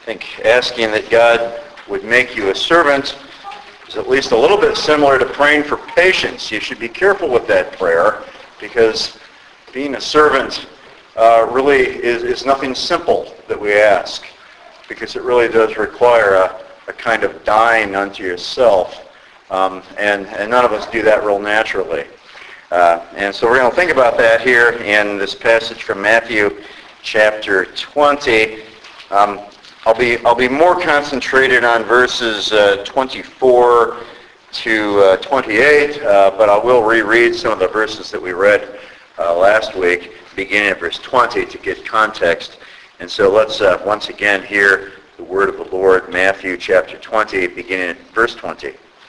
I think asking that God would make you a servant is at least a little bit similar to praying for patience. You should be careful with that prayer because being a servant really is nothing simple that we ask, because it really does require a kind of dying unto yourself, and none of us do that real naturally. And so we're going to think about that here in this passage from Matthew chapter 20. I'll be more concentrated on verses 24 to 28, but I will reread some of the verses that we read last week, beginning at verse 20 to get context. And so let's once again hear the word of the Lord, Matthew chapter 20, beginning at verse 20.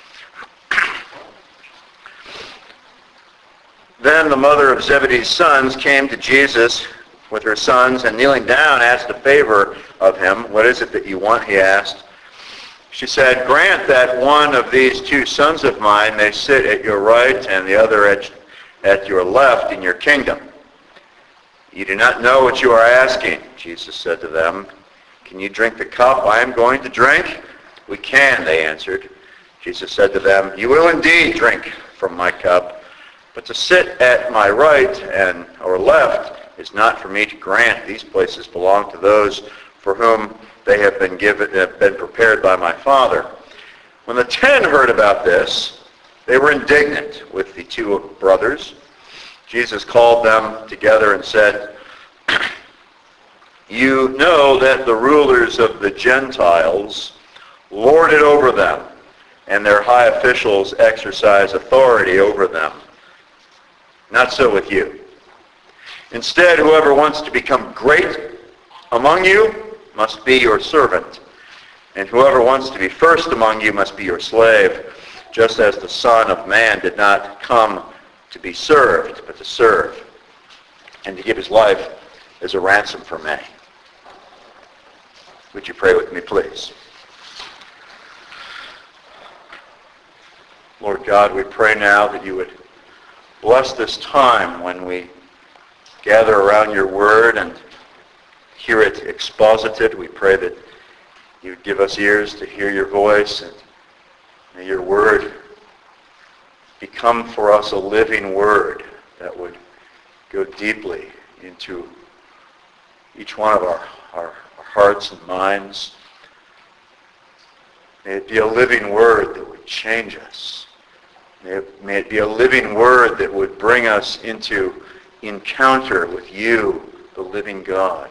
Then the mother of Zebedee's sons came to Jesus with her sons, and kneeling down asked a favor of him. "What is it that you want?" he asked. She said, "Grant that one of these two sons of mine may sit at your right and the other at your left in your kingdom." "You do not know what you are asking," Jesus said to them. "Can you drink the cup I am going to drink?" "We can," they answered. Jesus said to them, "You will indeed drink from my cup, but to sit at my right or left is not for me to grant. These places belong to those for whom they have been prepared by my Father." When the 10 heard about this, they were indignant with the two brothers. Jesus called them together and said, "You know that the rulers of the Gentiles lord it over them, and their high officials exercise authority over them. Not so with you. Instead, whoever wants to become great among you must be your servant, and whoever wants to be first among you must be your slave, just as the Son of Man did not come to be served, but to serve, and to give his life as a ransom for many." Would you pray with me, please? Lord God, we pray now that you would bless this time when we gather around your word and hear it exposited. We pray that you would give us ears to hear your voice, and may your word become for us a living word that would go deeply into each one of our hearts and minds. May it be a living word that would change us. May it be a living word that would bring us into encounter with you, the living God.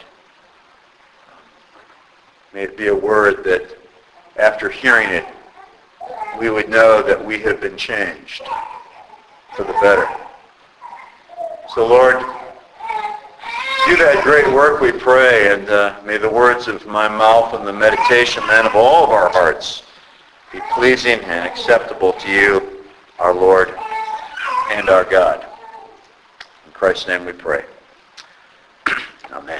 May it be a word that, after hearing it, we would know that we have been changed for the better. So, Lord, do that great work, we pray, and may the words of my mouth and the meditation, then, of all of our hearts be pleasing and acceptable to you, our Lord and our God. In Christ's name we pray. Amen.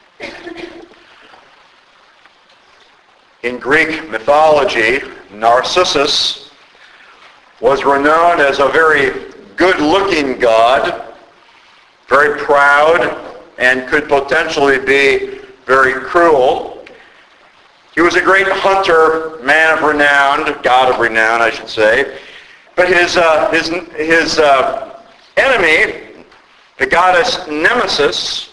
In Greek mythology, Narcissus was renowned as a very good-looking god, very proud, and could potentially be very cruel. He was a great hunter, man of renown, god of renown, I should say. But his enemy, the goddess Nemesis,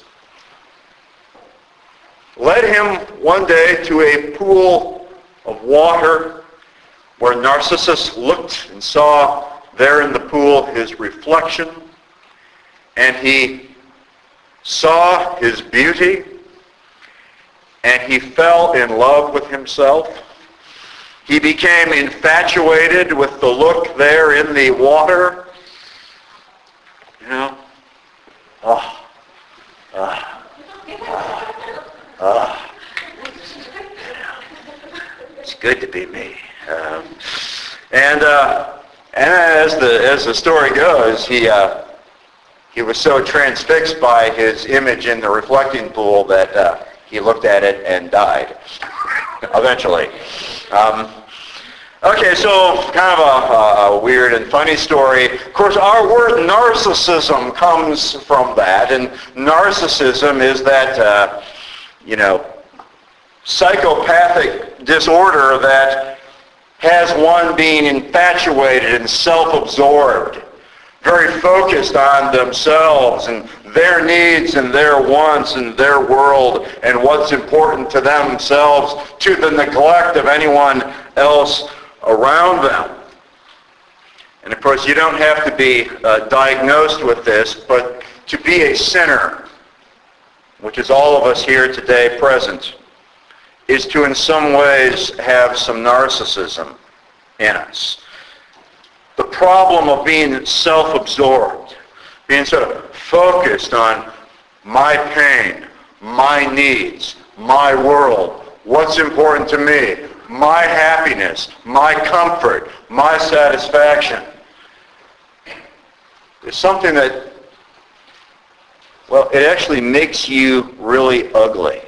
led him one day to a pool of water where Narcissus looked and saw there in the pool his reflection, and he saw his beauty, and he fell in love with himself. He became infatuated with the look there in the water. You know, it's good to be me. And as the story goes, he was so transfixed by his image in the reflecting pool that he looked at it and died eventually. Okay, so kind of a weird and funny story. Of course, our word narcissism comes from that, and narcissism is that, psychopathic disorder that has one being infatuated and self-absorbed, very focused on themselves and their needs and their wants and their world and what's important to themselves to the neglect of anyone else around them. And of course, you don't have to be diagnosed with this, but to be a sinner, which is all of us here today present, is to in some ways have some narcissism in us. The problem of being self-absorbed, being sort of focused on my pain, my needs, my world, what's important to me, my happiness, my comfort, my satisfaction, is something that, well, it actually makes you really ugly.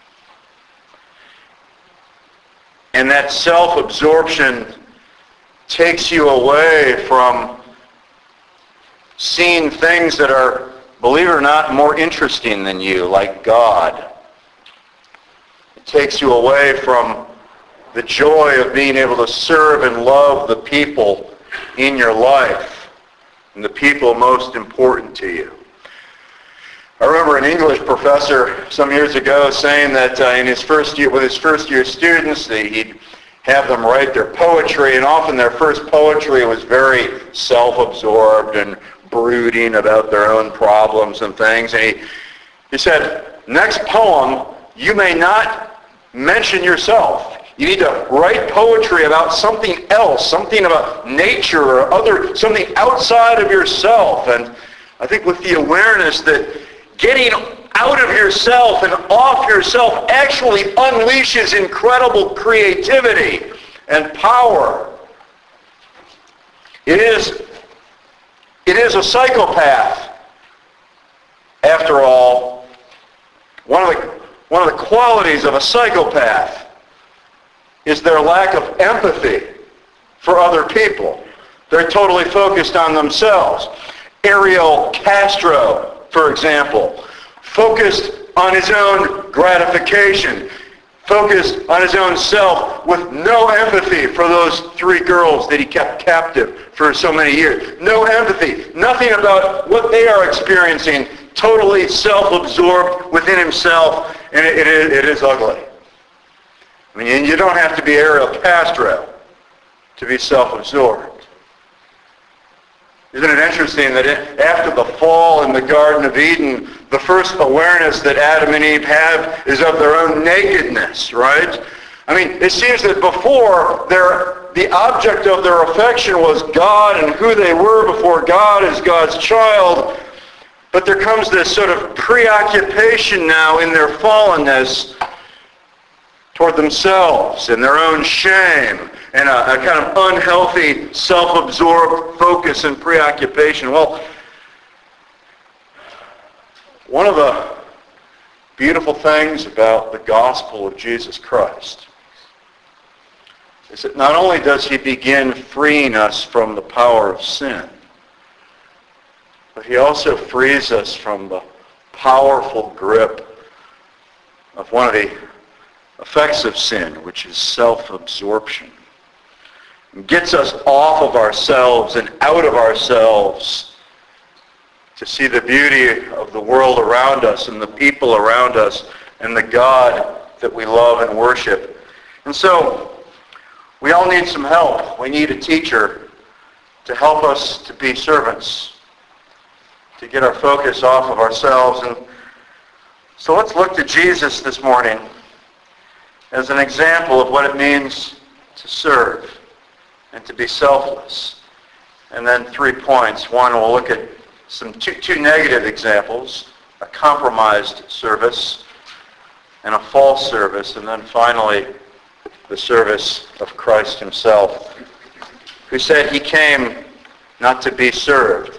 And that self-absorption takes you away from seeing things that are, believe it or not, more interesting than you, like God. It takes you away from the joy of being able to serve and love the people in your life and the people most important to you. I remember an English professor some years ago saying that in his first year, with his first year students, he'd have them write their poetry, and often their first poetry was very self-absorbed and brooding about their own problems and things. And he said, next poem, you may not mention yourself. You need to write poetry about something else, something about nature or something outside of yourself. And I think with the awareness that getting out of yourself and off yourself actually unleashes incredible creativity and power. It is a psychopath, after all. One of the qualities of a psychopath is their lack of empathy for other people. They're totally focused on themselves. Ariel Castro, for example, focused on his own gratification, focused on his own self with no empathy for those 3 girls that he kept captive for so many years. No empathy, nothing about what they are experiencing, totally self-absorbed within himself, and it is ugly. I mean, you don't have to be Ariel Castro to be self-absorbed. Isn't it interesting that after the fall in the Garden of Eden, the first awareness that Adam and Eve have is of their own nakedness, right? I mean, it seems that before, the object of their affection was God and who they were before God as God's child. But there comes this sort of preoccupation now in their fallenness toward themselves and their own shame and a kind of unhealthy, self-absorbed focus and preoccupation. Well, one of the beautiful things about the gospel of Jesus Christ is that not only does he begin freeing us from the power of sin, but he also frees us from the powerful grip of one of the effects of sin, which is self-absorption. It gets us off of ourselves and out of ourselves to see the beauty of the world around us and the people around us and the God that we love and worship. And so, we all need some help. We need a teacher to help us to be servants, to get our focus off of ourselves. And so let's look to Jesus this morning as an example of what it means to serve and to be selfless. And then 3 points. One, we'll look at two negative examples, a compromised service and a false service. And then finally, the service of Christ himself, who said he came not to be served.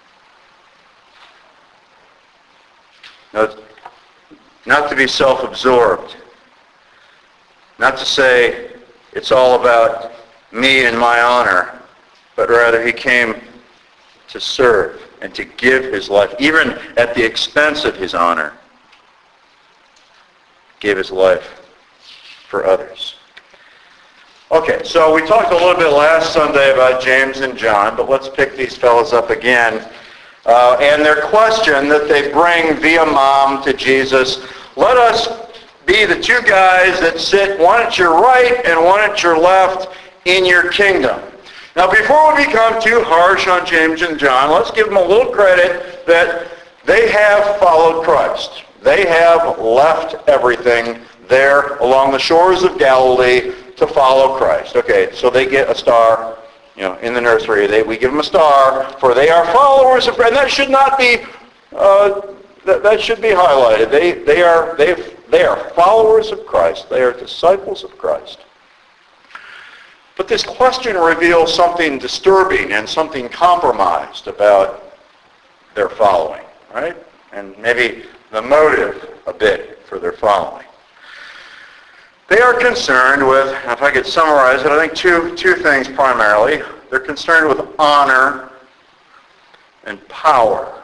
No, not to be self-absorbed. Not to say it's all about me and my honor, but rather he came to serve and to give his life, even at the expense of his honor. Gave his life. for others. Okay, so we talked a little bit last Sunday about James and John, but let's pick these fellows up again. And their question that they bring via mom to Jesus, let us be the two guys that sit one at your right and one at your left in your kingdom. Now, before we become too harsh on James and John, let's give them a little credit that they have followed Christ. They have left everything there along the shores of Galilee to follow Christ. Okay, so they get a star, in the nursery. We give them a star, for they are followers of Christ. And that should not be, that should be highlighted. They are followers of Christ. They are disciples of Christ. But this question reveals something disturbing and something compromised about their following, right? And maybe the motive a bit for their following. They are concerned with, if I could summarize it, I think two things primarily. They're concerned with honor and power.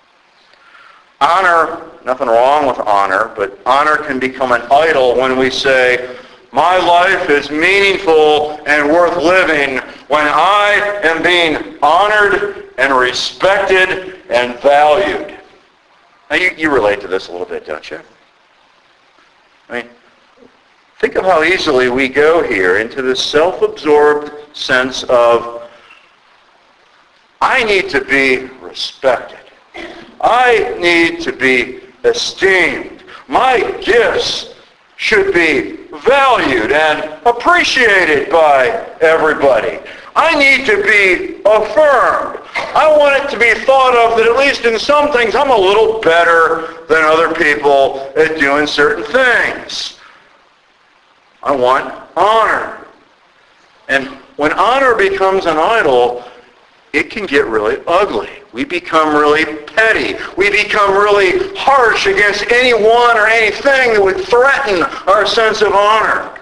Honor, nothing wrong with honor, but honor can become an idol when we say, my life is meaningful and worth living when I am being honored and respected and valued. Now you relate to this a little bit, don't you? I mean, think of how easily we go here into this self-absorbed sense of, I need to be respected. I need to be esteemed. My gifts should be valued and appreciated by everybody. I need to be affirmed. I want it to be thought of that at least in some things I'm a little better than other people at doing certain things. I want honor. And when honor becomes an idol, it can get really ugly. We become really petty. We become really harsh against anyone or anything that would threaten our sense of honor.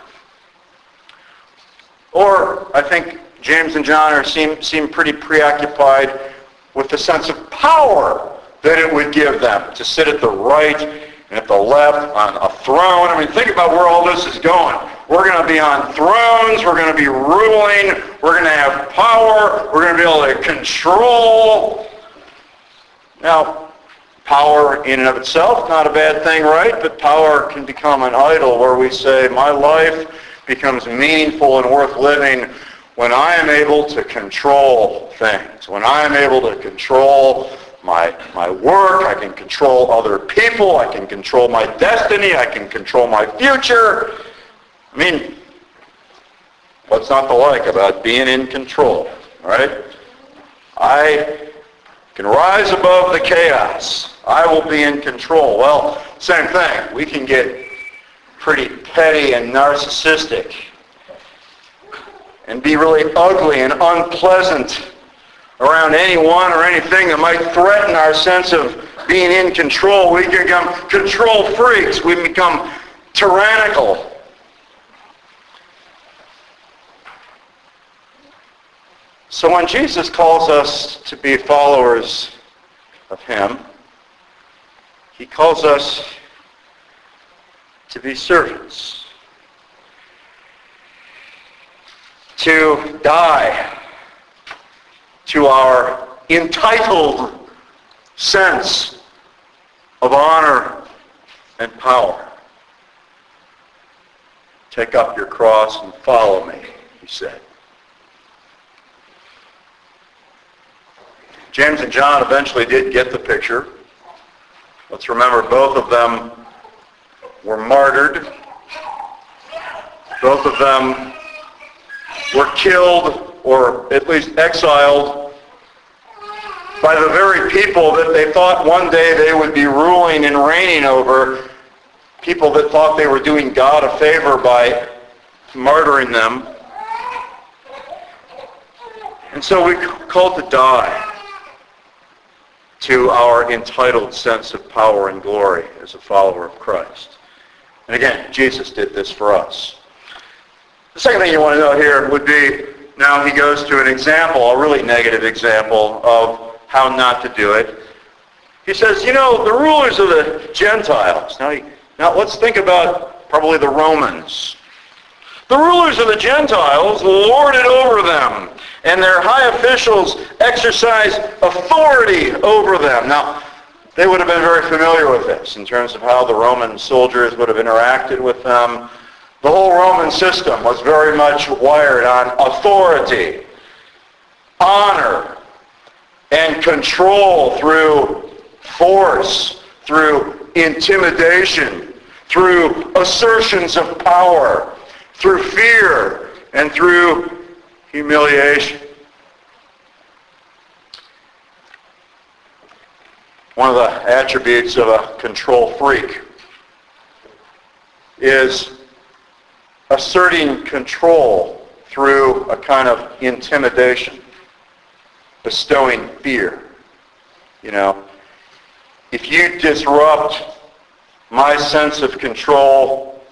Or I think James and John seem pretty preoccupied with the sense of power that it would give them to sit at the right and at the left on a throne. I mean, think about where all this is going. We're going to be on thrones. We're going to be ruling. We're going to have power. We're going to be able to control. Now, power in and of itself, not a bad thing, right? But power can become an idol where we say, my life becomes meaningful and worth living when I am able to control things, when I am able to control my work, I can control other people, I can control my destiny, I can control my future. I mean, what's not to like about being in control, right? I can rise above the chaos. I will be in control. Well, same thing. We can get pretty petty and narcissistic and be really ugly and unpleasant around anyone or anything that might threaten our sense of being in control. We can become control freaks. We become tyrannical. So when Jesus calls us to be followers of him, he calls us to be servants, to die to our entitled sense of honor and power. Take up your cross and follow me, he said. James and John eventually did get the picture. Let's remember both of them were martyred. Both of them were killed or at least exiled by the very people that they thought one day they would be ruling and reigning over, people that thought they were doing God a favor by martyring them. And so we called to die to our entitled sense of power and glory as a follower of Christ. And again, Jesus did this for us. The second thing you want to know here would be, now he goes to an example, a really negative example of how not to do it. He says, the rulers of the Gentiles. Now let's think about probably the Romans The rulers of the Gentiles lord it over them, and their high officials exercise authority over them. Now, they would have been very familiar with this in terms of how the Roman soldiers would have interacted with them. The whole Roman system was very much wired on authority, honor, and control through force, through intimidation, through assertions of power, through fear, and through humiliation. One of the attributes of a control freak is asserting control through a kind of intimidation, bestowing fear. You know, if you disrupt my sense of control,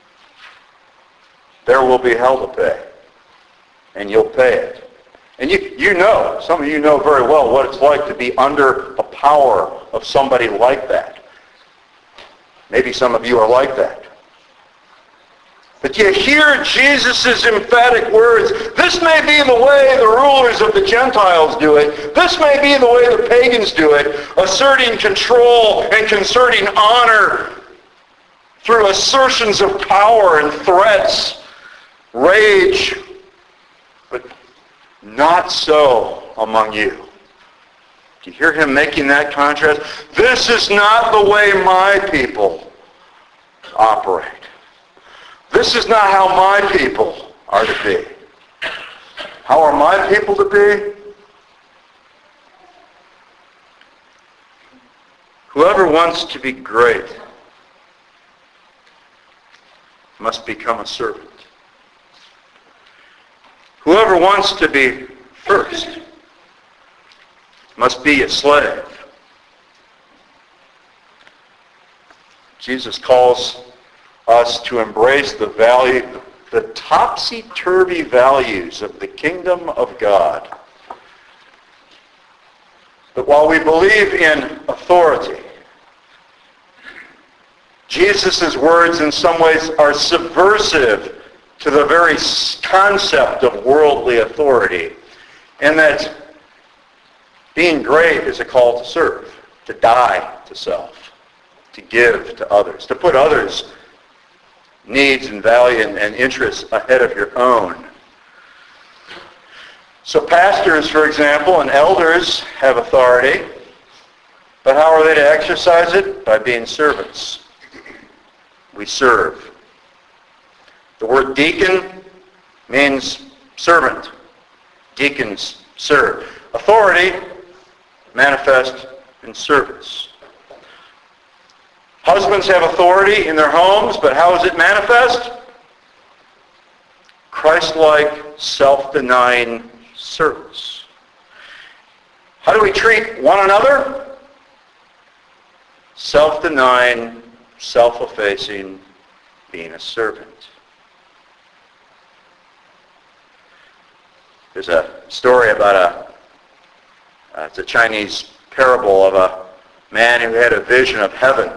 there will be hell to pay, and you'll pay it. And you know, some of you know very well what it's like to be under the power of somebody like that. Maybe some of you are like that. But you hear Jesus' emphatic words. This may be the way the rulers of the Gentiles do it. This may be the way the pagans do it, asserting control and concerting honor through assertions of power and threats, rage, but not so among you. Do you hear him making that contrast? This is not the way my people operate. This is not how my people are to be. How are my people to be? Whoever wants to be great must become a servant. Whoever wants to be first must be a slave. Jesus calls us to embrace the topsy-turvy values of the kingdom of God. But while we believe in authority, Jesus' words in some ways are subversive to the very concept of worldly authority, in that being great is a call to serve, to die to self, to give to others, to put others' needs and value and interests ahead of your own. So pastors, for example, and elders have authority, but how are they to exercise it? By being servants. We serve. The word deacon means servant. Deacons serve. Authority manifest in service. Husbands have authority in their homes, but how is it manifest? Christ-like, self-denying service. How do we treat one another? Self-denying, self-effacing, being a servant. There's a story about it's a Chinese parable of a man who had a vision of heaven.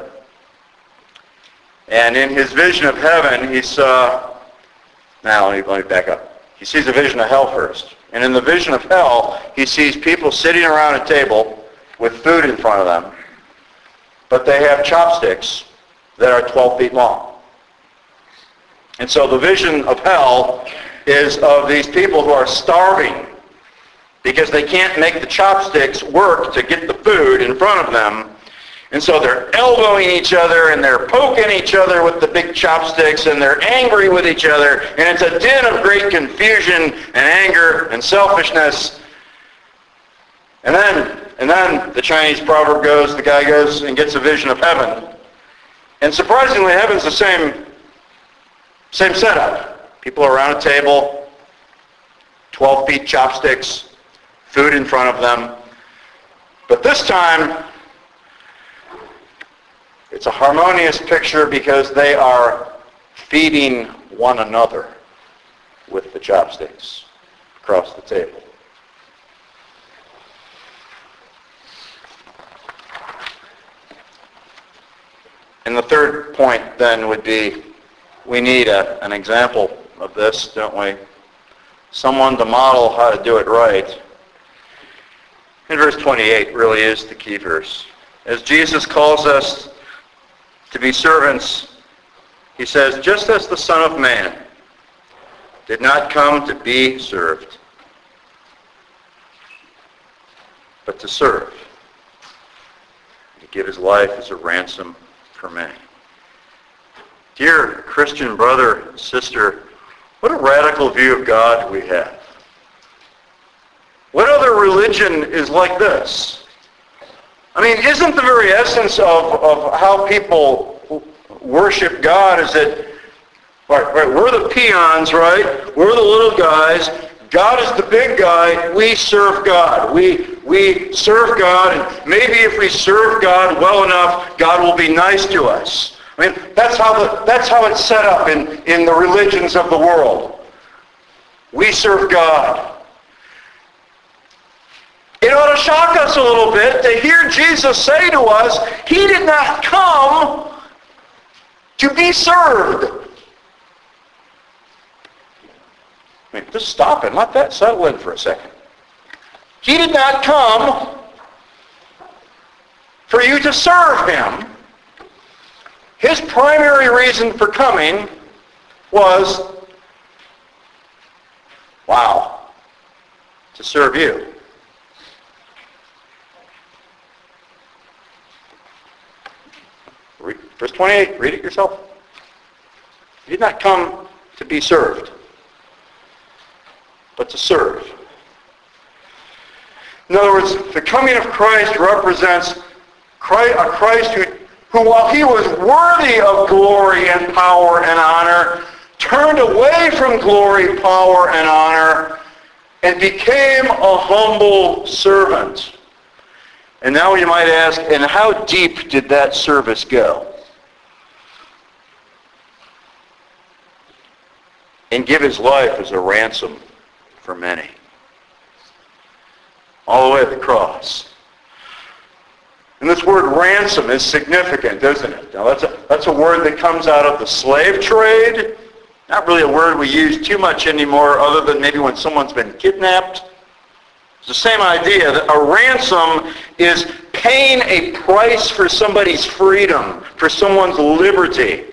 And in his vision of heaven, he saw, let me back up. He sees a vision of hell first. And in the vision of hell, he sees people sitting around a table with food in front of them, but they have chopsticks that are 12 feet long. And so the vision of hell is of these people who are starving because they can't make the chopsticks work to get the food in front of them. And so they're elbowing each other and they're poking each other with the big chopsticks and they're angry with each other. And it's a din of great confusion and anger and selfishness. And then the Chinese proverb goes, the guy goes and gets a vision of heaven. And surprisingly, heaven's the same setup. People around a table, 12 feet chopsticks, food in front of them. But this time, it's a harmonious picture because they are feeding one another with the chopsticks across the table. And the third point then would be we need an example of this, don't we? Someone to model how to do it right. And verse 28 really is the key verse. As Jesus calls us to be servants, he says, just as the Son of Man did not come to be served, but to serve, to give his life as a ransom for many. Dear Christian brother and sister, what a radical view of God we have. What other religion is like this? I mean, isn't the very essence of how people worship God is that, right, we're the peons, right? We're the little guys. God is the big guy. We serve God. We serve God, and maybe if we serve God well enough, God will be nice to us. I mean, that's how it's set up in the religions of the world. We serve God. It ought to shock us a little bit to hear Jesus say to us, he did not come to be served. I mean, just stop and let that settle in for a second. He did not come for you to serve him. His primary reason for coming was, to serve you. Verse 28, read it yourself. He did not come to be served, but to serve. In other words, the coming of Christ represents a Christ who, while he was worthy of glory and power and honor, turned away from glory, power, and honor, and became a humble servant. And now you might ask, and how deep did that service go? And give his life as a ransom for many. All the way to the cross. And this word ransom is significant, isn't it? Now that's a word that comes out of the slave trade. Not really a word we use too much anymore, other than maybe when someone's been kidnapped. It's the same idea that a ransom is paying a price for somebody's freedom, for someone's liberty.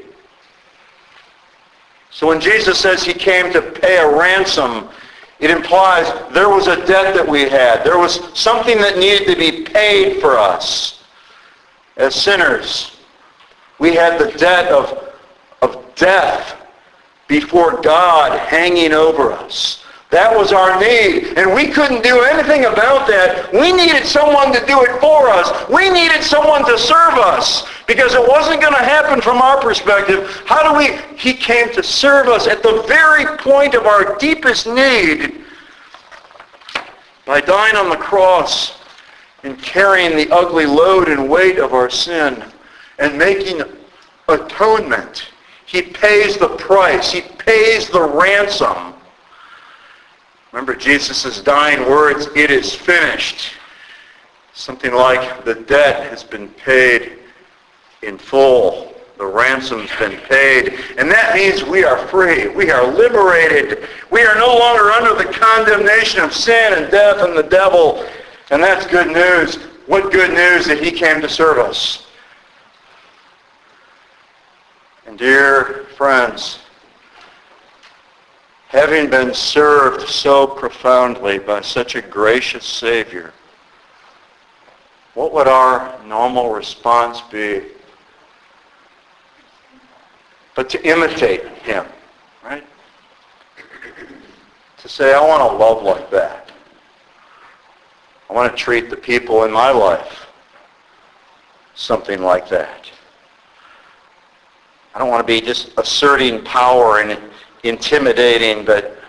So when Jesus says he came to pay a ransom, it implies there was a debt that we had. There was something that needed to be paid for us. As sinners, we had the debt of death before God hanging over us. That was our need, and we couldn't do anything about that. We needed someone to do it for us. We needed someone to serve us, because it wasn't going to happen from our perspective. He came to serve us at the very point of our deepest need by dying on the cross and carrying the ugly load and weight of our sin and making atonement. He pays the price. He pays the ransom. Remember Jesus' dying words, it is finished. Something like the debt has been paid in full. The ransom's been paid. And that means we are free. We are liberated. We are no longer under the condemnation of sin and death and the devil. And that's good news. What good news that he came to serve us. And dear friends, having been served so profoundly by such a gracious Savior, what would our normal response be? But to imitate him, right? To say, I want to love like that. I want to treat the people in my life something like that. I don't want to be just asserting power and intimidating, but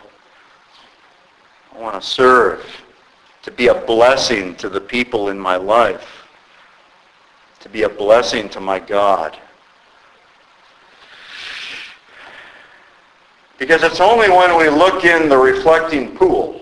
I want to serve, to be a blessing to the people in my life, to be a blessing to my God. Because it's only when we look in the reflecting pool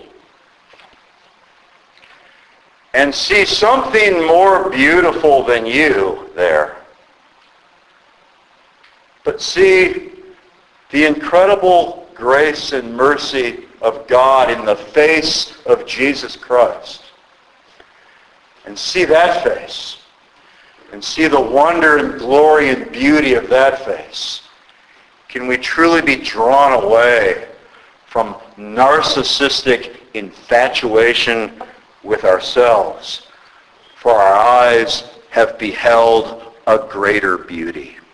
and see something more beautiful than you there, but see the incredible grace and mercy of God in the face of Jesus Christ, and see that face, and see the wonder and glory and beauty of that face, can we truly be drawn away from narcissistic infatuation with ourselves, for our eyes have beheld a greater beauty.